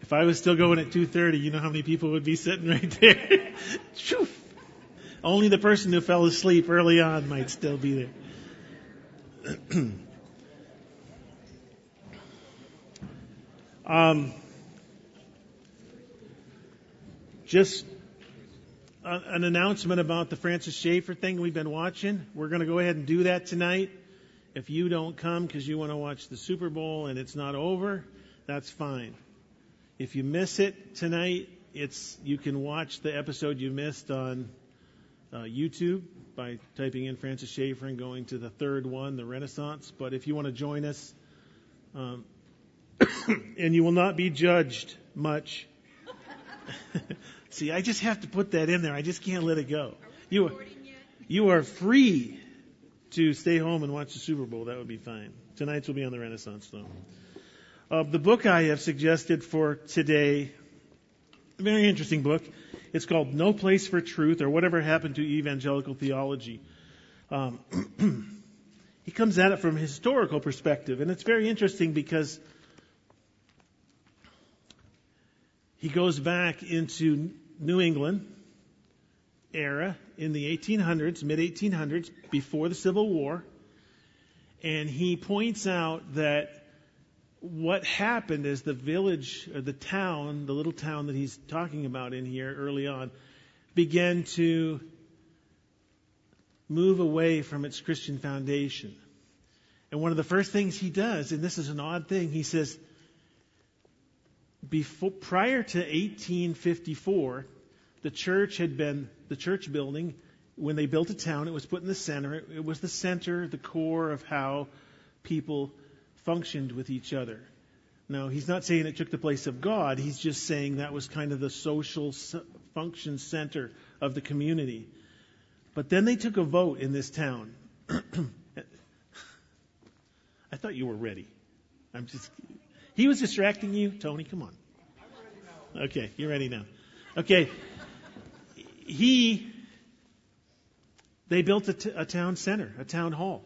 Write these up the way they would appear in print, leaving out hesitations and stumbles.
If I was still going at 2:30, you know how many people would be sitting right there? Phew. Only the person who fell asleep early on might still be there. Just an announcement about the Francis Schaeffer thing we've been watching. We're going to go ahead and do that tonight. If you don't come because you want to watch the Super Bowl and it's not over, that's fine. If you miss it tonight, you can watch the episode you missed on YouTube by typing in Francis Schaeffer and going to the third one, the Renaissance. But if you want to join us, and you will not be judged much. See, I just have to put that in there. I just can't let it go. You are free to stay home and watch the Super Bowl. That would be fine. Tonight's will be on the Renaissance, though. The book I have suggested for today, a very interesting book. It's called No Place for Truth, or Whatever Happened to Evangelical Theology. He comes at it from a historical perspective, and it's very interesting because he goes back into New England era in the 1800s, mid-1800s, before the Civil War, and he points out that what happened is the village, or the town, the little town that he's talking about in here early on, began to move away from its Christian foundation. And one of the first things he does, and this is an odd thing, he says, prior to 1854, the church building, when they built a town, it was put in the center. It was the center, the core of how people functioned with each other. Now, he's not saying it took the place of God. He's just saying that was kind of the social function center of the community. But then they took a vote in this town. I thought you were ready. He was distracting you? Tony, come on. I'm ready now. Okay, you're ready now. Okay. They built a town center, a town hall.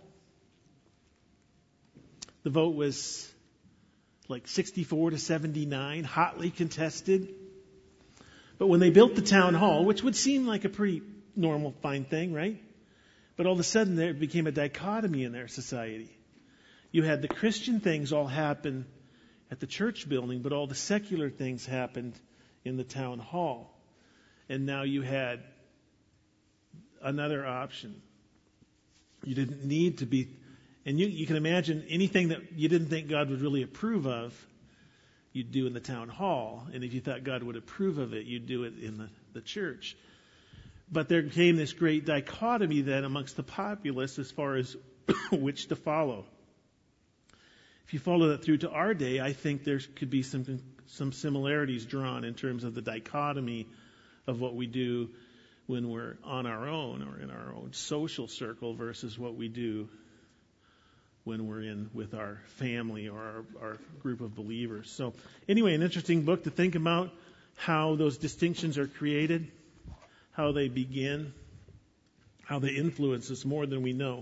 The vote was like 64 to 79, hotly contested. But when they built the town hall, which would seem like a pretty normal, fine thing, right? But all of a sudden there became a dichotomy in their society. You had the Christian things all happen at the church building, but all the secular things happened in the town hall. And now you had another option. You didn't need to be, and you can imagine anything that you didn't think God would really approve of, you'd do in the town hall. And if you thought God would approve of it, you'd do it in the church. But there came this great dichotomy then amongst the populace as far as which to follow. If you follow that through to our day, I think there could be some similarities drawn in terms of the dichotomy of what we do when we're on our own or in our own social circle versus what we do when we're in with our family or our group of believers. So anyway, an interesting book to think about how those distinctions are created, how they begin, how they influence us more than we know.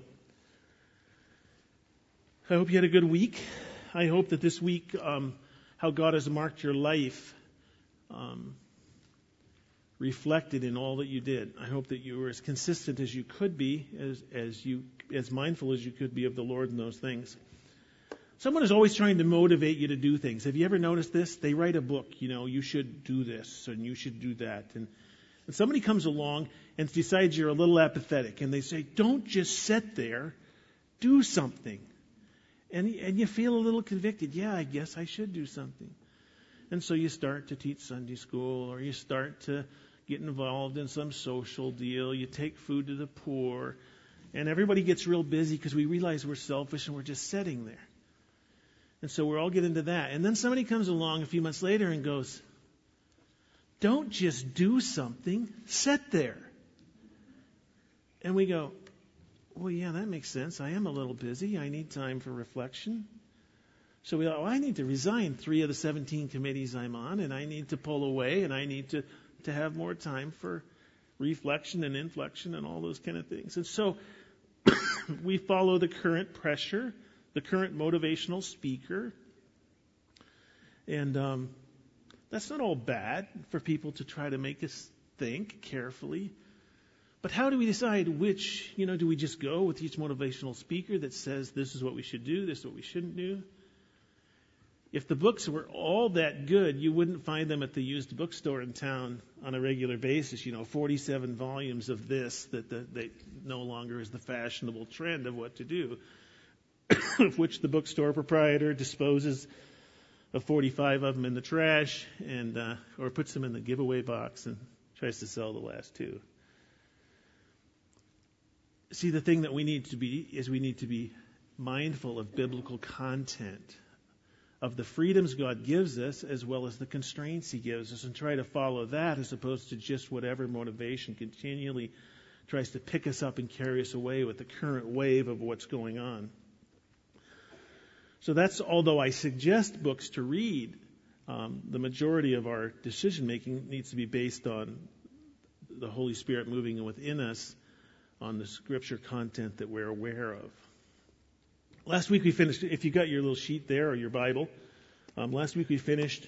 I hope you had a good week. I hope that this week, how God has marked your life, reflected in all that you did. I hope that you were as consistent as you could be, as mindful as you could be of the Lord in those things. Someone is always trying to motivate you to do things. Have you ever noticed this? They write a book, you should do this and you should do that. And somebody comes along and decides you're a little apathetic, and they say, don't just sit there, do something. And you feel a little convicted. Yeah, I guess I should do something. And so you start to teach Sunday school, or you start to get involved in some social deal. You take food to the poor. And everybody gets real busy because we realize we're selfish and we're just sitting there. And so we all get into that. And then somebody comes along a few months later and goes, don't just do something, sit there. And we go, well, yeah, that makes sense. I am a little busy. I need time for reflection. So we thought, I need to resign 3 of the 17 committees I'm on, and I need to pull away, and I need to have more time for reflection and inflection and all those kind of things. And so we follow the current pressure, the current motivational speaker, and That's not all bad for people to try to make us think carefully. But how do we decide which, do we just go with each motivational speaker that says this is what we should do, this is what we shouldn't do? If the books were all that good, you wouldn't find them at the used bookstore in town on a regular basis. 47 volumes of this that they no longer is the fashionable trend of what to do, of which the bookstore proprietor disposes of 45 of them in the trash and or puts them in the giveaway box and tries to sell the last two. See, the thing that we need to be mindful of biblical content, of the freedoms God gives us as well as the constraints He gives us, and try to follow that as opposed to just whatever motivation continually tries to pick us up and carry us away with the current wave of what's going on. So that's, although I suggest books to read, the majority of our decision making needs to be based on the Holy Spirit moving within us on the scripture content that we're aware of. Last week we finished, if you got your little sheet there or your Bible, last week we finished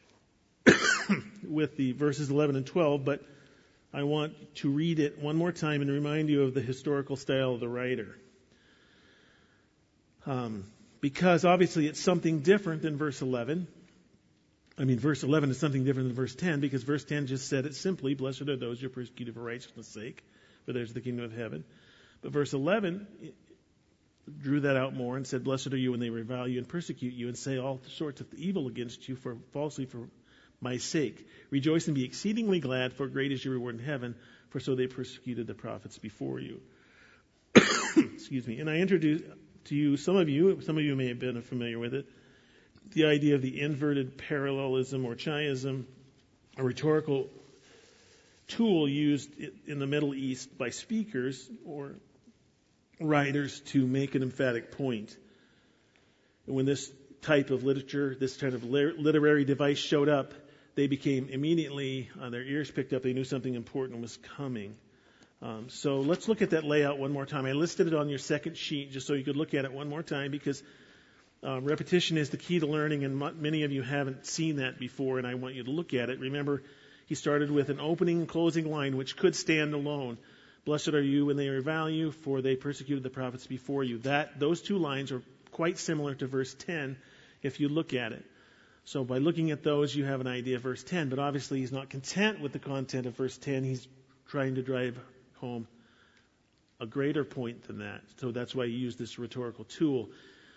with the verses 11 and 12, but I want to read it one more time and remind you of the historical style of the writer. Because obviously it's something different than verse 11. Verse 11 is something different than verse 10, because verse 10 just said it simply, blessed are those who are persecuted for righteousness' sake, for theirs is the kingdom of heaven. But verse 11 drew that out more and said, blessed are you when they revile you and persecute you and say all sorts of evil against you falsely for my sake. Rejoice and be exceedingly glad, for great is your reward in heaven, for so they persecuted the prophets before you. Excuse me. And I introduced to you, some of you may have been familiar with it, the idea of the inverted parallelism or chiasm, a rhetorical tool used in the Middle East by speakers or writers to make an emphatic point. And when this type of literature, this kind of literary device showed up, they became immediately, their ears picked up, they knew something important was coming. So let's look at that layout one more time. I listed it on your second sheet just so you could look at it one more time, because repetition is the key to learning, and many of you haven't seen that before, and I want you to look at it. Remember, he started with an opening and closing line, which could stand alone. Blessed are you when they revile you, for they persecuted the prophets before you. Those two lines are quite similar to verse 10 if you look at it. So by looking at those, you have an idea of verse 10. But obviously he's not content with the content of verse 10. He's trying to drive home a greater point than that. So that's why he used this rhetorical tool.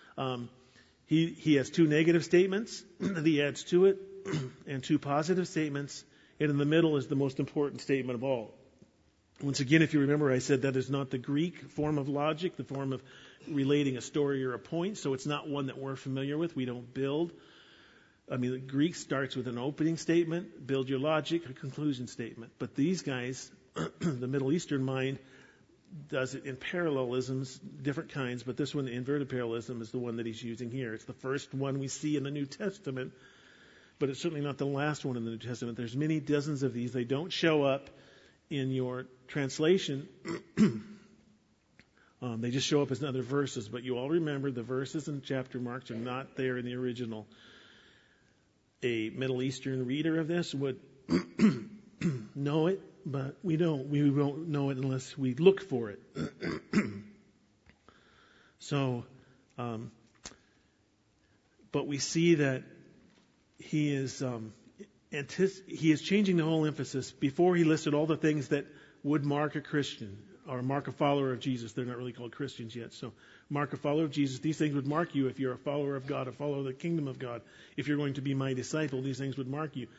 He has two negative statements that he adds to it, and two positive statements. And in the middle is the most important statement of all. Once again, if you remember, I said that is not the Greek form of logic, the form of relating a story or a point. So it's not one that we're familiar with. We don't build. The Greek starts with an opening statement, build your logic, a conclusion statement. But these guys, the Middle Eastern mind, does it in parallelisms, different kinds. But this one, the inverted parallelism, is the one that he's using here. It's the first one we see in the New Testament, but it's certainly not the last one in the New Testament. There's many dozens of these. They don't show up in your translation. They just show up as other verses. But you all remember the verses and chapter marks are not there in the original. A Middle Eastern reader of this would know it, but we don't. We won't know it unless we look for it. So, but we see that he is changing the whole emphasis. Before he listed all the things that would mark a Christian or mark a follower of Jesus. They're not really called Christians yet. So mark a follower of Jesus. These things would mark you if you're a follower of God, a follower of the kingdom of God. If you're going to be my disciple, these things would mark you.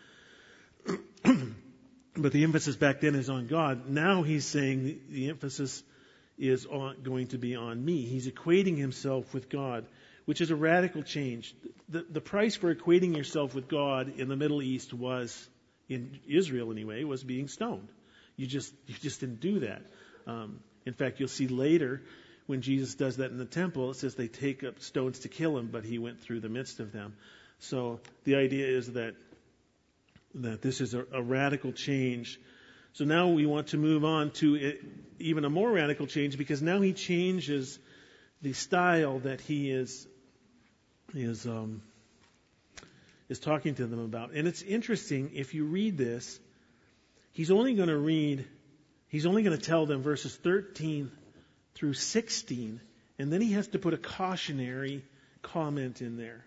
But the emphasis back then is on God. Now he's saying the emphasis is going to be on me. He's equating himself with God, which is a radical change. The price for equating yourself with God in the Middle East was, in Israel anyway, was being stoned. You just didn't do that. In fact, you'll see later when Jesus does that in the temple, it says they take up stones to kill him, but he went through the midst of them. So the idea is that this is a radical change. So now we want to move on to even a more radical change, because now he changes the style that he is is talking to them about. And it's interesting, if you read this, he's only going to tell them verses 13 through 16, and then he has to put a cautionary comment in there.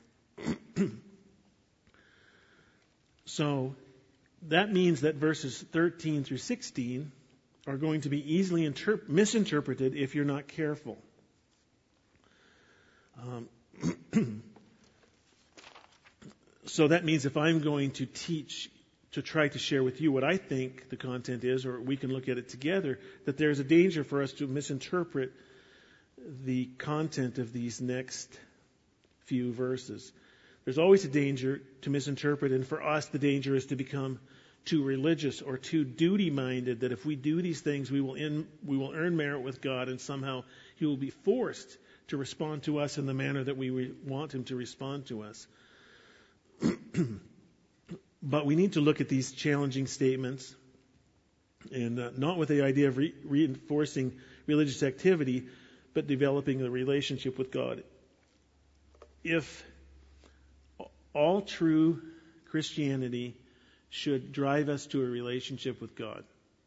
So that means that verses 13 through 16 are going to be easily misinterpreted if you're not careful. So that means if I'm going to teach, to try to share with you what I think the content is, or we can look at it together, that there's a danger for us to misinterpret the content of these next few verses. There's always a danger to misinterpret, and for us the danger is to become too religious or too duty-minded, that if we do these things we will earn merit with God, and somehow He will be forced to respond to us in the manner that we want Him to respond to us. But we need to look at these challenging statements, and not with the idea of reinforcing religious activity, but developing a relationship with God. If all true Christianity should drive us to a relationship with God.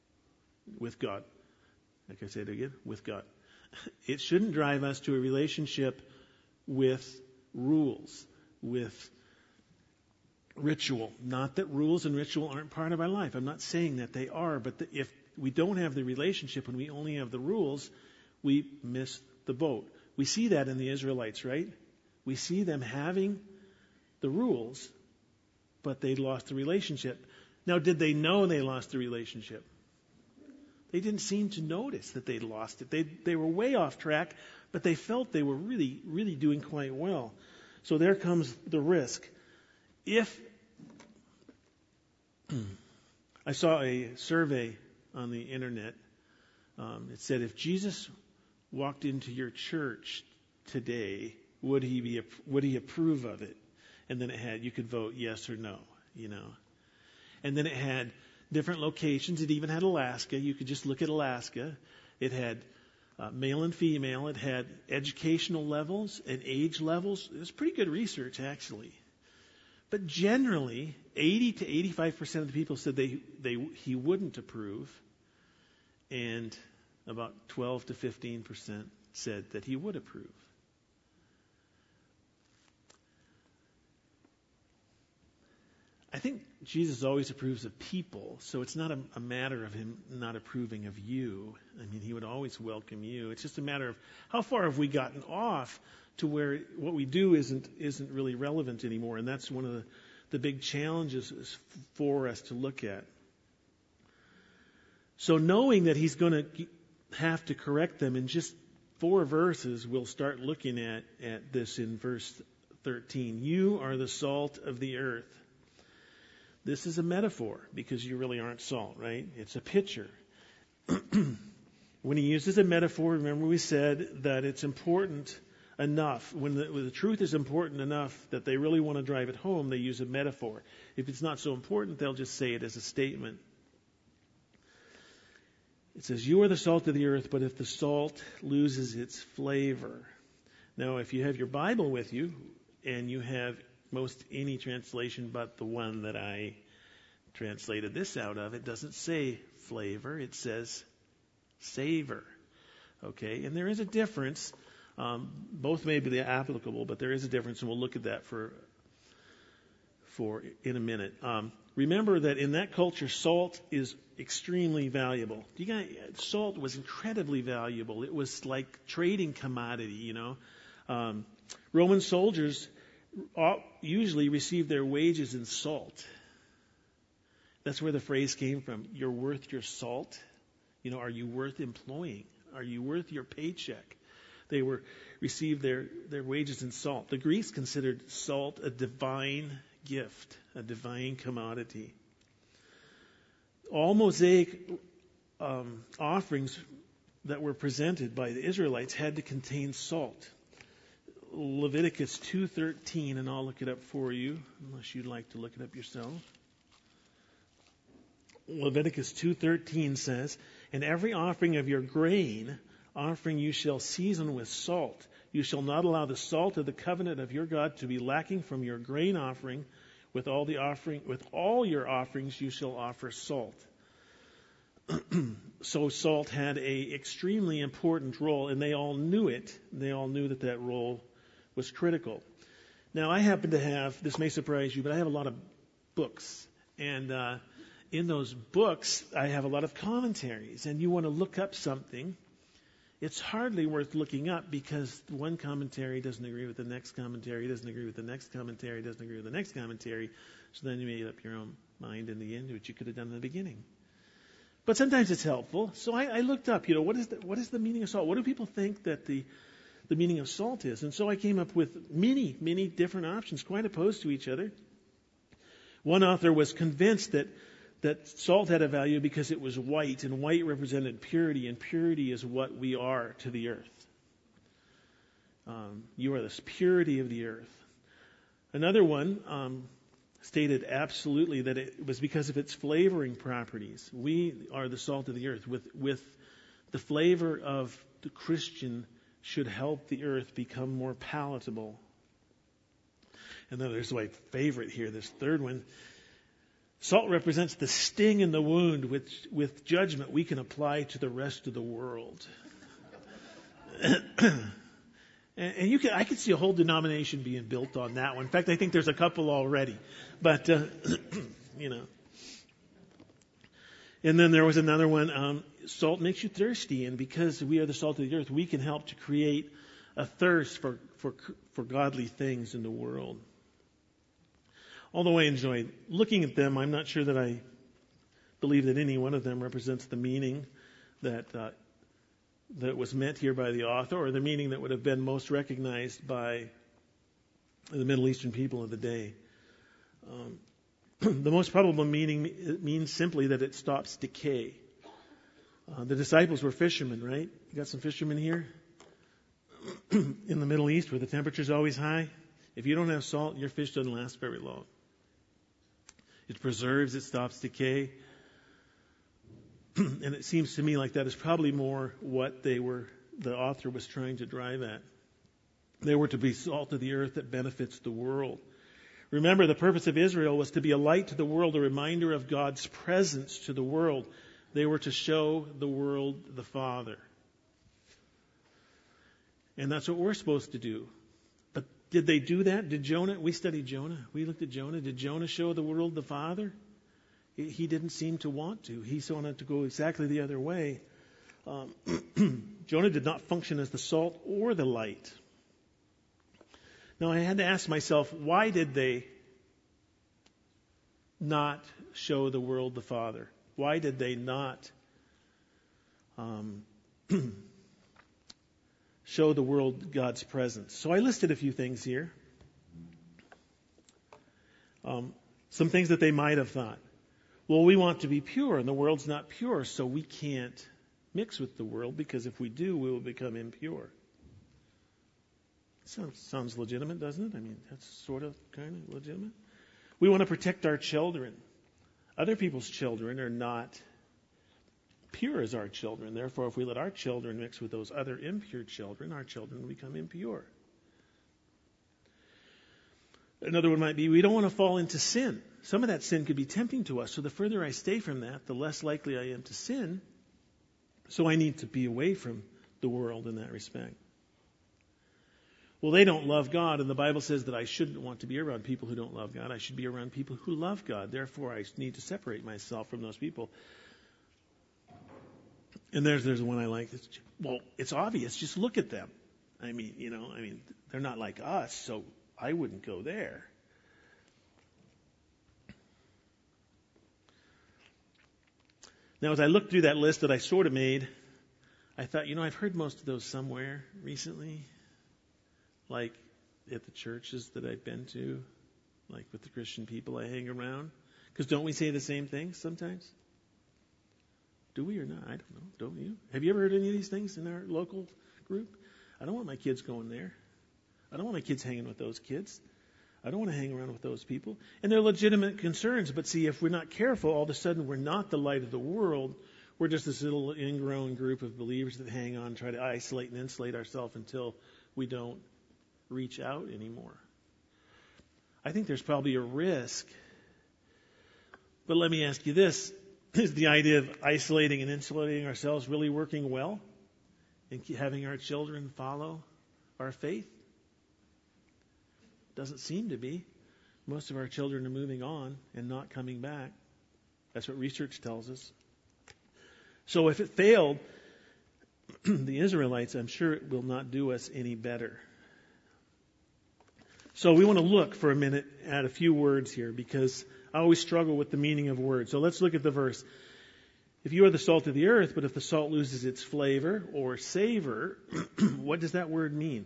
Like I said again, with God. It shouldn't drive us to a relationship with rules, with ritual. Not that rules and ritual aren't part of our life. I'm not saying that they are, but if we don't have the relationship and we only have the rules, we miss the boat. We see that in the Israelites, right? We see them having the rules, but they lost the relationship. Now, did they know they lost the relationship? They didn't seem to notice that they'd lost it. They were way off track, but they felt they were really, really doing quite well. So there comes the risk. If I saw a survey on the internet, it said, if Jesus walked into your church today, would he approve of it? And then it had, you could vote yes or no, And then it had different locations. It even had Alaska. You could just look at Alaska. It had male and female. It had educational levels and age levels. It was pretty good research, actually. But generally, 80 to 85% of the people said he wouldn't approve, and about 12 to 15% said that he would approve. I think Jesus always approves of people, so it's not a matter of him not approving of you. I mean, he would always welcome you. It's just a matter of how far have we gotten off to where what we do isn't really relevant anymore, and that's one of the big challenges for us to look at. So knowing that he's going to have to correct them in just 4 verses, we'll start looking at this in verse 13. You are the salt of the earth. This is a metaphor because you really aren't salt, right? It's a picture. When he uses a metaphor, remember we said that it's important enough. When the truth is important enough that they really want to drive it home, they use a metaphor. If it's not so important, they'll just say it as a statement. It says, you are the salt of the earth, but if the salt loses its flavor. Now, if you have your Bible with you, and you have most any translation but the one that I translated this out of, it doesn't say flavor, it says savor. Okay, and there is a difference. Both may be applicable, but there is a difference, and we'll look at that for in a minute. Remember that in that culture, salt is extremely valuable. Salt was incredibly valuable. It was like trading commodity, Roman soldiers usually received their wages in salt. That's where the phrase came from. You're worth your salt. Are you worth employing? Are you worth your paycheck? They received their wages in salt. The Greeks considered salt a divine gift, a divine commodity. All Mosaic offerings that were presented by the Israelites had to contain salt. Leviticus 2:13, and I'll look it up for you, unless you'd like to look it up yourself. Leviticus 2:13 says, and every offering of your grain offering you shall season with salt. You shall not allow the salt of the covenant of your God to be lacking from your grain offering With all your offerings you shall offer salt. So salt had a extremely important role, and they all knew it. They all knew that role was critical. Now, I happen to have, this may surprise you, but I have a lot of books. And in those books, I have a lot of commentaries. And you want to look up something, it's hardly worth looking up because one commentary doesn't agree with the next commentary, doesn't agree with the next commentary, doesn't agree with the next commentary. So then you made up your own mind in the end, which you could have done in the beginning. But sometimes it's helpful. So I looked up, what is the meaning of salt? What do people think that the meaning of salt is? And so I came up with many, many different options, quite opposed to each other. One author was convinced that salt had a value because it was white, and white represented purity, and purity is what we are to the earth. You are the purity of the earth. Another one stated absolutely that it was because of its flavoring properties. We are the salt of the earth. With the flavor of the Christian should help the earth become more palatable. And then there's my favorite here, this third one. Salt represents the sting in the wound, which with judgment we can apply to the rest of the world. And I could see a whole denomination being built on that one. In fact, I think there's a couple already. But, And then there was another one. Salt makes you thirsty, and because we are the salt of the earth, we can help to create a thirst for godly things in the world. Although I enjoyed looking at them, I'm not sure that I believe that any one of them represents the meaning that was meant here by the author, or the meaning that would have been most recognized by the Middle Eastern people of the day. The most probable meaning means simply that it stops decay. The disciples were fishermen, right? You got some fishermen here? In the Middle East, where the temperature's always high, if you don't have salt, your fish doesn't last very long. It preserves, it stops decay. And it seems to me like that is probably more what the author was trying to drive at. They were to be salt of the earth that benefits the world. Remember, the purpose of Israel was to be a light to the world, a reminder of God's presence to the world. They were to show the world the Father. And that's what we're supposed to do. But did they do that? We studied Jonah. We looked at Jonah. Did Jonah show the world the Father? He didn't seem to want to. He wanted to go exactly the other way. Jonah did not function as the salt or the light. Now, I had to ask myself, why did they not show the world the Father? Why did they not show the world God's presence? So I listed a few things here. Some things that they might have thought. Well, we want to be pure, and the world's not pure, so we can't mix with the world, because if we do, we will become impure. Sounds legitimate, doesn't it? I mean, that's sort of kind of legitimate. We want to protect our children. Other people's children are not pure as our children. Therefore, if we let our children mix with those other impure children, our children will become impure. Another one might be, we don't want to fall into sin. Some of that sin could be tempting to us. So the further I stay from that, the less likely I am to sin. So I need to be away from the world in that respect. Well, they don't love God, and the Bible says that I shouldn't want to be around people who don't love God. I should be around people who love God. Therefore, I need to separate myself from those people. And there's one I like. Well, it's obvious. Just look at them. I mean, they're not like us, so I wouldn't go there. Now, as I looked through that list that I sort of made, I thought, I've heard most of those somewhere recently, like at the churches that I've been to, like with the Christian people I hang around. Because don't we say the same things sometimes? Do we or not? I don't know. Don't you? Have you ever heard any of these things in our local group? I don't want my kids going there. I don't want my kids hanging with those kids. I don't want to hang around with those people. And they're legitimate concerns. But see, if we're not careful, all of a sudden we're not the light of the world. We're just this little ingrown group of believers that hang on, try to isolate and insulate ourselves until we don't reach out anymore. I think there's probably a risk. But let me ask you this. Is the idea of isolating and insulating ourselves really working well? And having our children follow our faith? Doesn't seem to be. Most of our children are moving on and not coming back. That's what research tells us. So if it failed, the Israelites, I'm sure it will not do us any better. So we want to look for a minute at a few words here, because I always struggle with the meaning of words. So let's look at the verse. If you are the salt of the earth, but if the salt loses its flavor or savor, what does that word mean?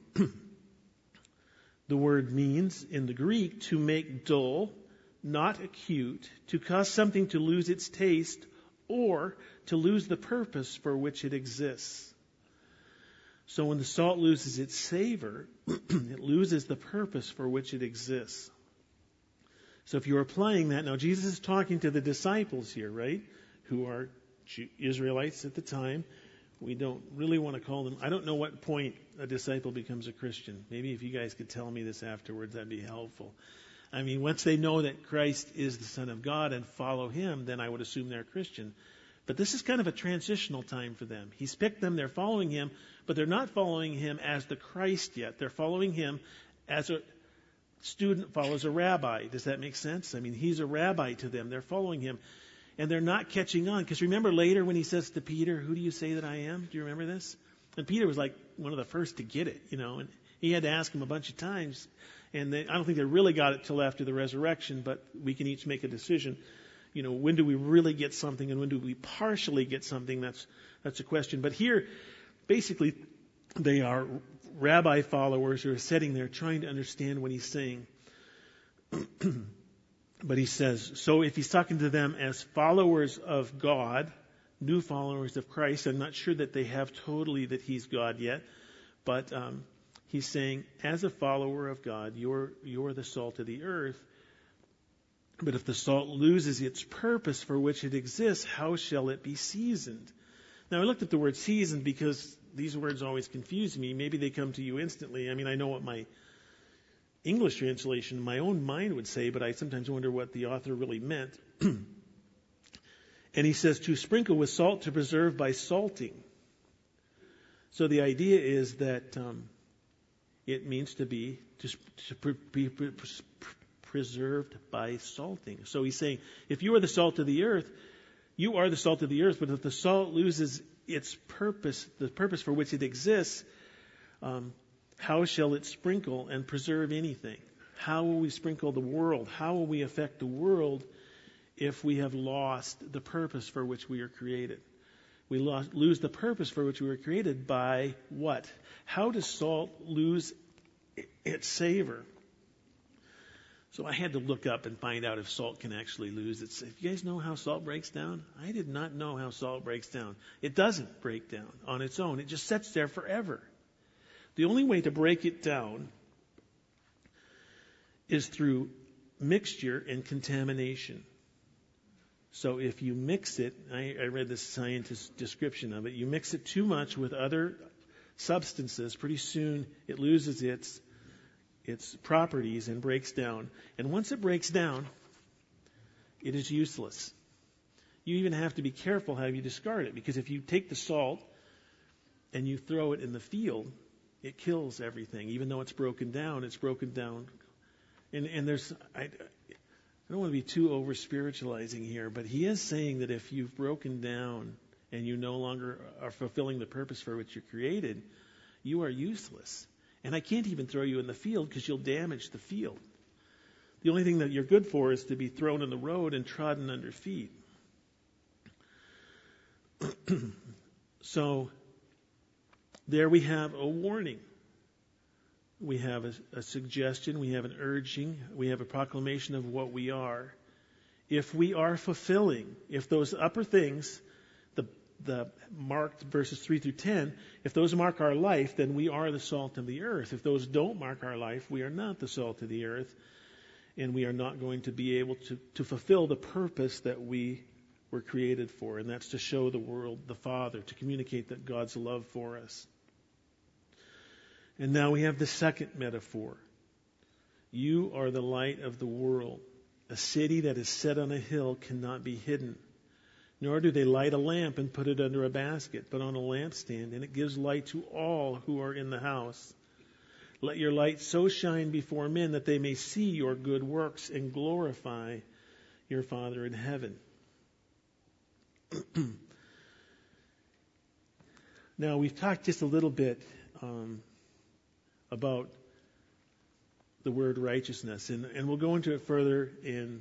The word means, in the Greek, to make dull, not acute, to cause something to lose its taste, or to lose the purpose for which it exists. So when the salt loses its savor, it loses the purpose for which it exists. So if you're applying that, now Jesus is talking to the disciples here, right? Who are Israelites at the time. We don't really want to call them, I don't know what point a disciple becomes a Christian. Maybe if you guys could tell me this afterwards, that'd be helpful. I mean, once they know that Christ is the Son of God and follow Him, then I would assume they're a Christian. But this is kind of a transitional time for them. He's picked them, they're following Him, but they're not following Him as the Christ yet. They're following Him as a student follows a rabbi. Does that make sense? I mean, He's a rabbi to them. They're following Him. And they're not catching on. Because remember later when He says to Peter, who do you say that I am? Do you remember this? And Peter was like one of the first to get it, and he had to ask Him a bunch of times. And I don't think they really got it till after the resurrection, but we can each make a decision. When do we really get something and when do we partially get something? That's a question. But here, basically, they are rabbi followers who are sitting there trying to understand what He's saying. But He says, so if He's talking to them as followers of God, new followers of Christ, I'm not sure that they have totally that He's God yet, but He's saying, as a follower of God, you're the salt of the earth. But if the salt loses its purpose for which it exists, how shall it be seasoned? Now, I looked at the word seasoned because these words always confuse me. Maybe they come to you instantly. I mean, I know what my English translation in my own mind would say, but I sometimes wonder what the author really meant. And he says, to sprinkle with salt, to preserve by salting. So the idea is that it means to be preserved by salting. So he's saying, if you are the salt of the earth, you are the salt of the earth, but if the salt loses its purpose, the purpose for which it exists, how shall it sprinkle and preserve anything? How will we sprinkle the world? How will we affect the world if we have lost the purpose for which we are created? We lose the purpose for which we were created by what? How does salt lose its savor? So I had to look up and find out if salt can actually lose its savor. You guys know how salt breaks down? I did not know how salt breaks down. It doesn't break down on its own. It just sits there forever. The only way to break it down is through mixture and contamination. So if you mix it, I read the scientist's description of it, you mix it too much with other substances, pretty soon it loses its properties and breaks down. And once it breaks down, it is useless. You even have to be careful how you discard it, because if you take the salt and you throw it in the field, it kills everything. Even though it's broken down. And there's, I don't want to be too over-spiritualizing here, but he is saying that if you've broken down and you no longer are fulfilling the purpose for which you're created, you are useless. And I can't even throw you in the field because you'll damage the field. The only thing that you're good for is to be thrown in the road and trodden under feet. So there we have a warning. We have a suggestion, we have an urging, we have a proclamation of what we are. If we are fulfilling, if those upper things, the marked verses 3 through 10, if those mark our life, then we are the salt of the earth. If those don't mark our life, we are not the salt of the earth, and we are not going to be able to fulfill the purpose that we were created for, and that's to show the world the Father, to communicate that God's love for us. And now we have the second metaphor. You are the light of the world. A city that is set on a hill cannot be hidden. Nor do they light a lamp and put it under a basket, but on a lampstand, and it gives light to all who are in the house. Let your light so shine before men that they may see your good works and glorify your Father in heaven. Now, we've talked just a little bit about the word righteousness, and we'll go into it further. And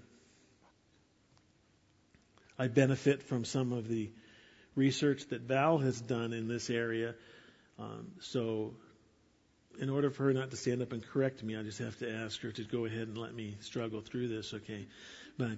I benefit from some of the research that Val has done in this area. So in order for her not to stand up and correct me, I just have to ask her to go ahead and let me struggle through this, okay? But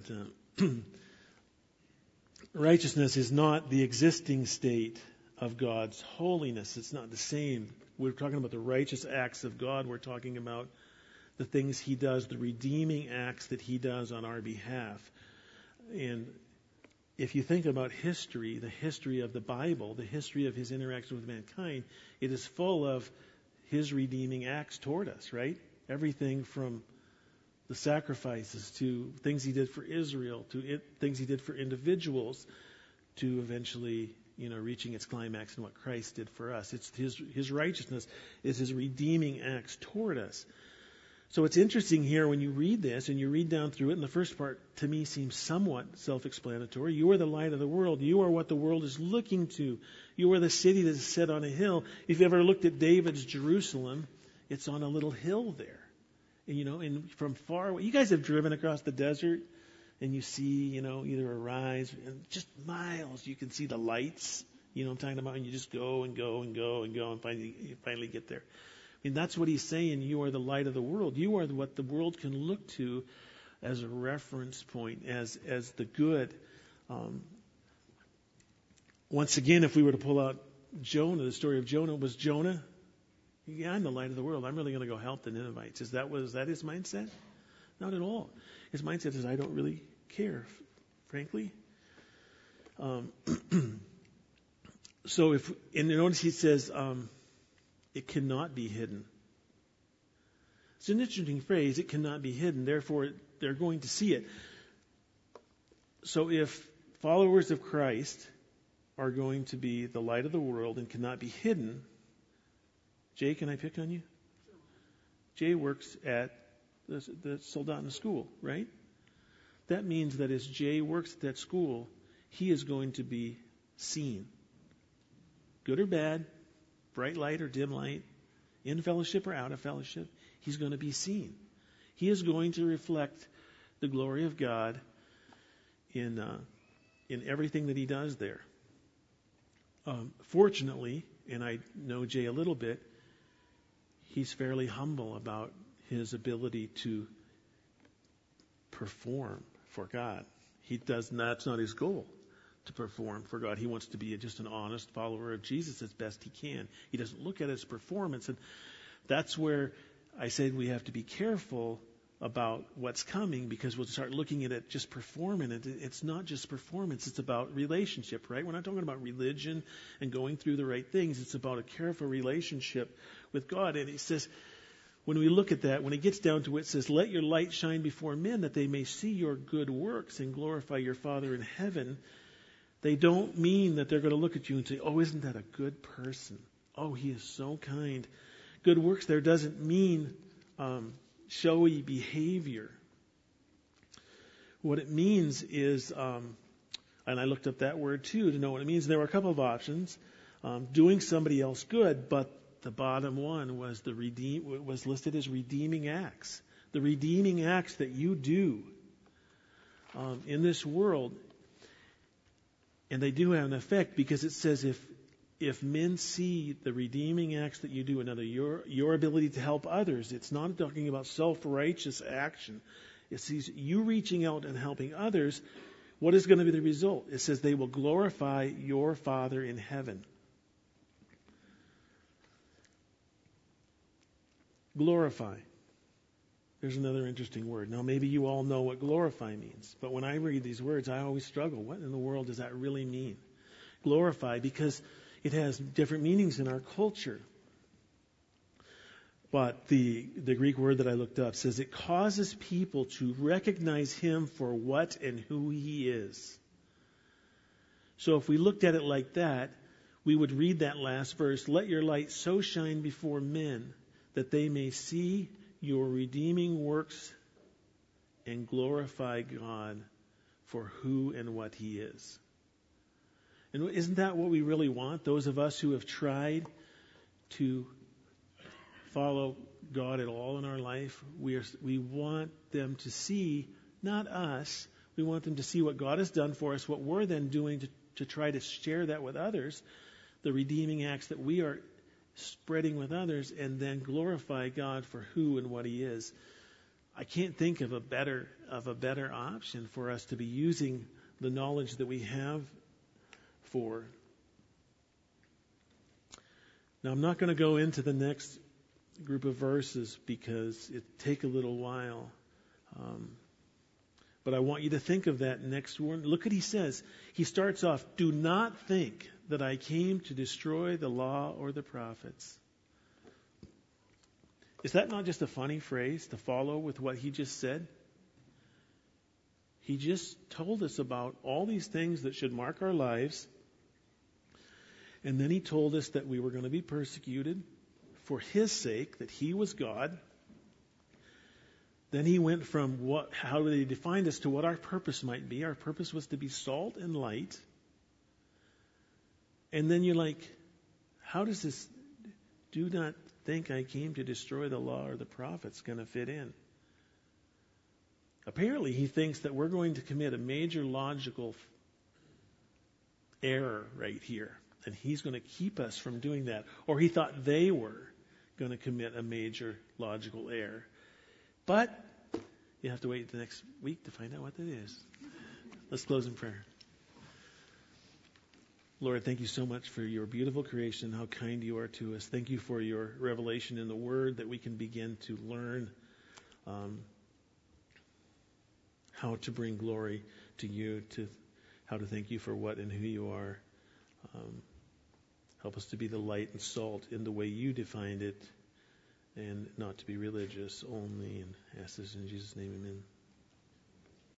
righteousness is not the existing state of God's holiness. It's not the same. We're talking about the righteous acts of God. We're talking about the things He does, the redeeming acts that He does on our behalf. And if you think about history, the history of the Bible, the history of His interaction with mankind, it is full of His redeeming acts toward us, right? Everything from the sacrifices to things He did for Israel, to things He did for individuals, to eventually, reaching its climax in what Christ did for us. It's His righteousness is His redeeming acts toward us. So it's interesting here when you read this and you read down through it, and the first part to me seems somewhat self-explanatory. You are the light of the world. You are what the world is looking to. You are the city that is set on a hill. If you ever looked at David's Jerusalem, it's on a little hill there. And from far away, you guys have driven across the desert and you see, either a rise, and just miles you can see the lights, I'm talking about, and you just go and go and go and go and finally get there. That's what he's saying. You are the light of the world. You are what the world can look to as a reference point, as the good. Once again, if we were to pull out Jonah, the story of Jonah, was Jonah, yeah, I'm the light of the world. I'm really going to go help the Ninevites. Is that his mindset? Not at all. His mindset is, I don't really care, frankly. So notice he says, it cannot be hidden. It's an interesting phrase, it cannot be hidden, therefore they're going to see it. So if followers of Christ are going to be the light of the world and cannot be hidden, Jay, can I pick on you? Jay works at the Soldotna school, right? That means that as Jay works at that school, he is going to be seen. Good or bad, bright light or dim light, in fellowship or out of fellowship, he's going to be seen. He is going to reflect the glory of God in everything that he does there. Fortunately, and I know Jay a little bit, he's fairly humble about his ability to perform for God. That's not his goal, to perform for God. He wants to be just an honest follower of Jesus as best he can. He doesn't look at his performance. And that's where I said we have to be careful about what's coming, because we'll start looking at it just performing. It's not just performance. It's about relationship, right? We're not talking about religion and going through the right things. It's about a careful relationship with God. And he says, when we look at that, when it gets down to it, it says, let your light shine before men that they may see your good works and glorify your Father in heaven. They don't mean that they're going to look at you and say, oh, isn't that a good person? Oh, he is so kind. Good works there doesn't mean showy behavior. What it means is, and I looked up that word too to know what it means. There were a couple of options. Doing somebody else good, but the bottom one was was listed as redeeming acts. The redeeming acts that you do in this world. And they do have an effect, because it says if men see the redeeming acts that you do, another your ability to help others, it's not talking about self-righteous action. It sees you reaching out and helping others. What is going to be the result? It says they will glorify your Father in heaven. Glorify. There's another interesting word. Now, maybe you all know what glorify means, but when I read these words, I always struggle. What in the world does that really mean? Glorify, because it has different meanings in our culture. But the Greek word that I looked up says it causes people to recognize him for what and who he is. So if we looked at it like that, we would read that last verse, let your light so shine before men that they may see your redeeming works and glorify God for who and what he is. And isn't that what we really want? Those of us who have tried to follow God at all in our life, we want them to see, not us, we want them to see what God has done for us, what we're then doing to try to share that with others, the redeeming acts that we are spreading with others, and then glorify God for who and what he is. I can't think of a better option for us to be using the knowledge that we have for. Now, I'm not going to go into the next group of verses because it take a little while. But I want you to think of that next one. Look what he says. He starts off, do not think that I came to destroy the law or the prophets. Is that not just a funny phrase to follow with what he just said? He just told us about all these things that should mark our lives. And then he told us that we were going to be persecuted for his sake, that he was God. Then he went from how they defined us to what our purpose might be. Our purpose was to be salt and light. And then you're like, how does this do not think I came to destroy the law or the prophets going to fit in? Apparently he thinks that we're going to commit a major logical error right here. And he's going to keep us from doing that. Or he thought they were going to commit a major logical error. But you have to wait the next week to find out what that is. Let's close in prayer. Lord, thank you so much for your beautiful creation, how kind you are to us. Thank you for your revelation in the Word that we can begin to learn how to bring glory to you, to how to thank you for what and who you are. Help us to be the light and salt in the way you defined it, and not to be religious only. And ask this in Jesus' name, amen.